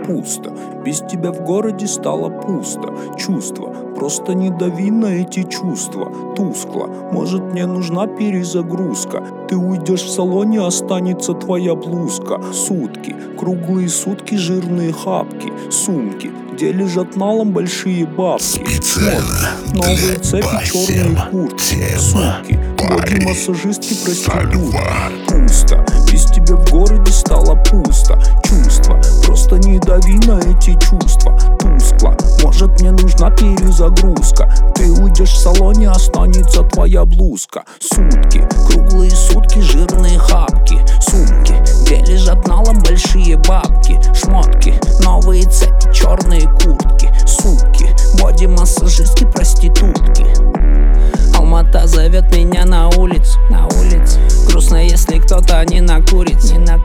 Пусто, без тебя в городе стало пусто. Чувства, просто не дави на эти чувства. Тускло, может мне нужна перезагрузка. Ты уйдешь в салоне, останется твоя блузка. Сутки, круглые сутки, жирные хапки. Сумки, где лежат налом большие бабки. Новые цепи, черные куртки. Сумки, боди-массажистки, проститутки. Пусто, без тебя в городе стало пусто. Чувства, просто не дави на эти чувства. Тускло, может мне нужна перезагрузка. Ты уйдешь в салоне, останется твоя блузка. Сутки, круглые сутки, жирные хапки. Сумки, где лежат налом большие бабки. Шмотки, новые цепи, черные куртки. Суки, боди-массажистки, проститутки. Алмата зовет меня на улицу, Грустно, если кто-то не накурит,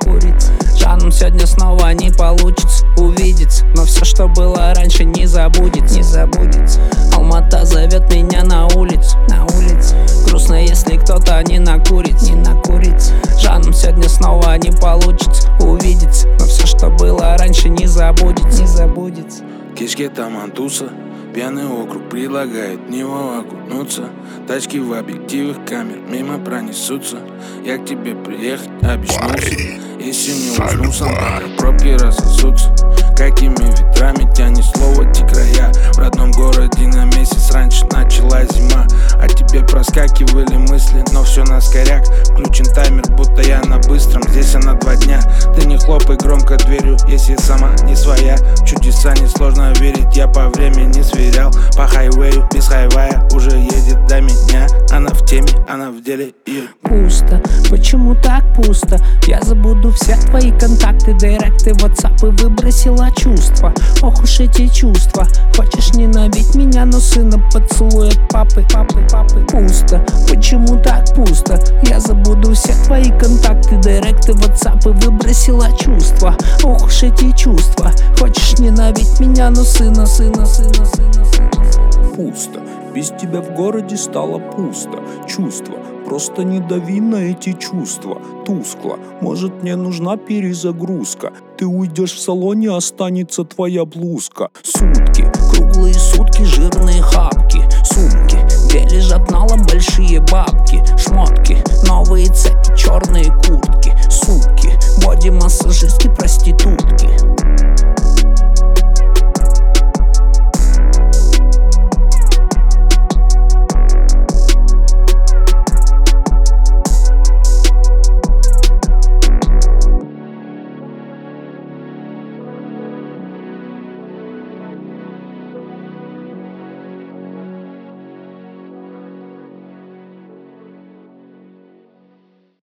Жаном сегодня снова не получится увидеться, но все, что было раньше, не забудется. Алмата зовет меня на улицу, Грустно, если кто-то не накурит, Жаном сегодня снова не получится увидеться, но все, что было раньше, не забудется. Кишки там антуса, пьяный округ предлагает в него окунуться. Тачки в объективах камер мимо пронесутся. Я к тебе приехать обещался. Если не усну сам, пробки рассосутся. Какими ветрами тянет слово те края. В родном городе на месяц раньше начала зима. А тебе проскакивали мысли, но все на скоряк. Включен таймер, будто я на быстром, здесь она 2 дня. Ты не хлопай громко дверью, если сама не своя. В чудеса несложно верить, я по времени сверял. По хайвею, без хайвая, уже едет до меня. Она в теме, она в деле и... Пусто, почему так пусто? Я забуду все твои контакты, директы, ватсапы, выбросила чувства. Ох уж эти чувства. Хочешь ненавидеть меня, но сына поцелуй от папы. Пусто, почему так пусто? Я забуду все твои контакты, директы, ватсапы, выбросила чувства. Ох уж эти чувства. Хочешь ненавидеть меня, но сына. Пусто, без тебя в городе стало пусто. Чувства, просто не дави на эти чувства. Тускло, может мне нужна перезагрузка. Ты уйдешь в салоне, останется твоя блузка. Сутки, круглые сутки, жирные хапки. Сумки, где лежат налом большие бабки. Шмотки, новые цепи, черные куртки. Суки, боди-массажистки, проститутки.